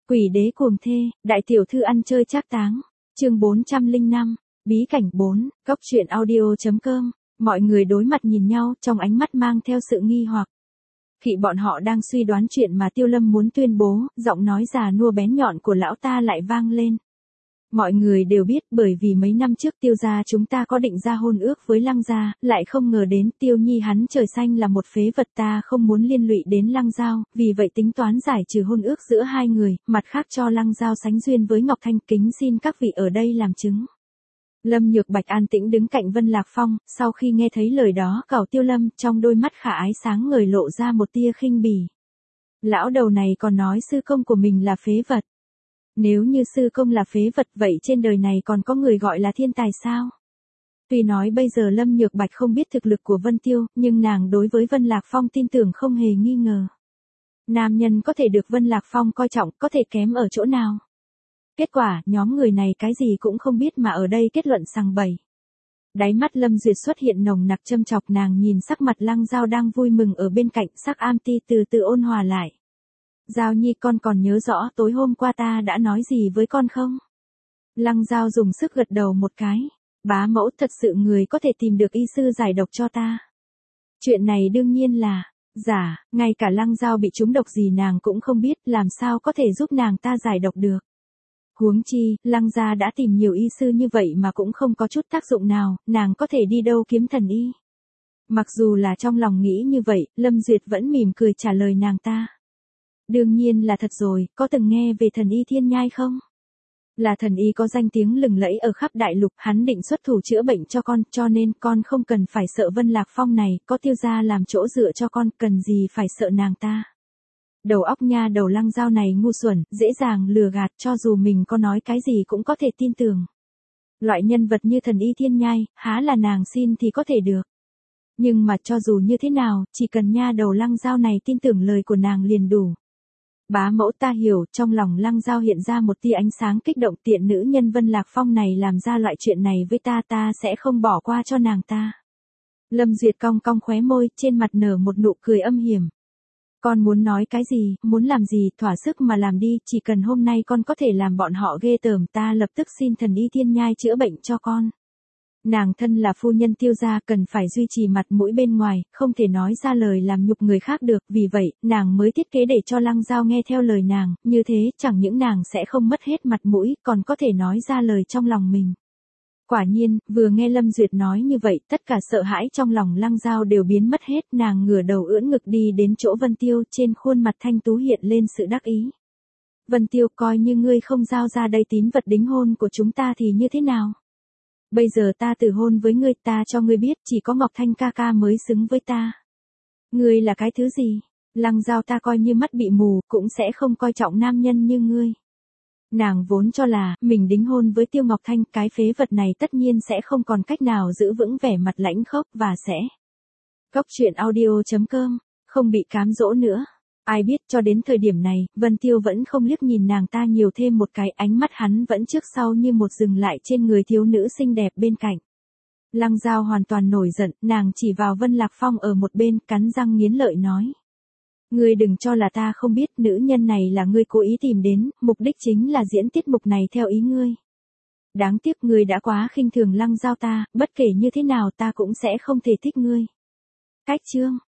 Quỷ đế cuồng thê, đại tiểu thư ăn chơi trác táng. Chương 405, bí cảnh 4, góc truyện audio.com. Mọi người đối mặt nhìn nhau, trong ánh mắt mang theo sự nghi hoặc. Khi bọn họ đang suy đoán chuyện mà Tiêu Lâm muốn tuyên bố, giọng nói già nua bén nhọn của lão ta lại vang lên. Mọi người đều biết, bởi vì mấy năm trước Tiêu gia chúng ta có định ra hôn ước với Lăng gia, lại không ngờ đến Tiêu Nhi hắn trời xanh là một phế vật, ta không muốn liên lụy đến Lăng Giao, vì vậy tính toán giải trừ hôn ước giữa hai người, mặt khác cho Lăng Giao sánh duyên với Ngọc Thanh, kính xin các vị ở đây làm chứng. Lâm Nhược Bạch an tĩnh đứng cạnh Vân Lạc Phong, sau khi nghe thấy lời đó, cẩu Tiêu Lâm, trong đôi mắt khả ái sáng ngời lộ ra một tia khinh bỉ. Lão đầu này còn nói sư công của mình là phế vật. Nếu như sư công là phế vật, vậy trên đời này còn có người gọi là thiên tài sao? Tuy nói bây giờ Lâm Nhược Bạch không biết thực lực của Vân Tiêu, nhưng nàng đối với Vân Lạc Phong tin tưởng không hề nghi ngờ. Nam nhân có thể được Vân Lạc Phong coi trọng, có thể kém ở chỗ nào? Kết quả, nhóm người này cái gì cũng không biết mà ở đây kết luận sằng bậy. Đáy mắt Lâm Duyệt xuất hiện nồng nặc châm chọc, nàng nhìn sắc mặt Lăng Giao đang vui mừng ở bên cạnh, sắc am ti từ từ ôn hòa lại. Giao Nhi, con còn nhớ rõ tối hôm qua ta đã nói gì với con không? Lăng Giao dùng sức gật đầu một cái. Bá mẫu, thật sự người có thể tìm được y sư giải độc cho ta. Chuyện này đương nhiên là giả, ngay cả Lăng Giao bị trúng độc gì nàng cũng không biết, làm sao có thể giúp nàng ta giải độc được. Huống chi, Lăng gia đã tìm nhiều y sư như vậy mà cũng không có chút tác dụng nào, nàng có thể đi đâu kiếm thần y. Mặc dù là trong lòng nghĩ như vậy, Lâm Duyệt vẫn mỉm cười trả lời nàng ta. Đương nhiên là thật rồi, có từng nghe về thần y Thiên Nhai không? Là thần y có danh tiếng lừng lẫy ở khắp đại lục, hắn định xuất thủ chữa bệnh cho con, cho nên con không cần phải sợ Vân Lạc Phong này, có Tiêu gia làm chỗ dựa cho con, cần gì phải sợ nàng ta. Đầu óc nha đầu Lăng Giao này ngu xuẩn, dễ dàng lừa gạt, cho dù mình có nói cái gì cũng có thể tin tưởng. Loại nhân vật như thần y Thiên Nhai, há là nàng xin thì có thể được. Nhưng mà cho dù như thế nào, chỉ cần nha đầu Lăng Giao này tin tưởng lời của nàng liền đủ. Bá mẫu, ta hiểu, trong lòng Lăng Giao hiện ra một tia ánh sáng kích động, tiện nữ nhân Vân Lạc Phong này làm ra loại chuyện này với ta, ta sẽ không bỏ qua cho nàng ta. Lâm Duyệt cong cong khóe môi, trên mặt nở một nụ cười âm hiểm. Con muốn nói cái gì, muốn làm gì, thỏa sức mà làm đi, chỉ cần hôm nay con có thể làm bọn họ ghê tởm, ta lập tức xin thần y Thiên Nhai chữa bệnh cho con. Nàng thân là phu nhân Tiêu gia, cần phải duy trì mặt mũi bên ngoài, không thể nói ra lời làm nhục người khác được, vì vậy, nàng mới thiết kế để cho Lăng Giao nghe theo lời nàng, như thế, chẳng những nàng sẽ không mất hết mặt mũi, còn có thể nói ra lời trong lòng mình. Quả nhiên, vừa nghe Lâm Duyệt nói như vậy, tất cả sợ hãi trong lòng Lăng Giao đều biến mất hết, nàng ngửa đầu ưỡn ngực đi đến chỗ Vân Tiêu, trên khuôn mặt thanh tú hiện lên sự đắc ý. Vân Tiêu, coi như ngươi không giao ra đây tín vật đính hôn của chúng ta thì như thế nào? Bây giờ ta từ hôn với ngươi, ta cho ngươi biết, chỉ có Ngọc Thanh ca ca mới xứng với ta. Ngươi là cái thứ gì? Lăng Giao ta coi như mắt bị mù, cũng sẽ không coi trọng nam nhân như ngươi. Nàng vốn cho là, mình đính hôn với Tiêu Ngọc Thanh, cái phế vật này tất nhiên sẽ không còn cách nào giữ vững vẻ mặt lãnh khốc và sẽ. Góc truyện audio.com, không bị cám dỗ nữa. Ai biết cho đến thời điểm này, Vân Tiêu vẫn không liếc nhìn nàng ta nhiều thêm một cái, ánh mắt hắn vẫn trước sau như một dừng lại trên người thiếu nữ xinh đẹp bên cạnh. Lăng Giao hoàn toàn nổi giận, nàng chỉ vào Vân Lạc Phong ở một bên, cắn răng nghiến lợi nói. Ngươi đừng cho là ta không biết, nữ nhân này là ngươi cố ý tìm đến, mục đích chính là diễn tiết mục này theo ý ngươi. Đáng tiếc ngươi đã quá khinh thường Lăng Giao ta, bất kể như thế nào ta cũng sẽ không thể thích ngươi. Cách chương.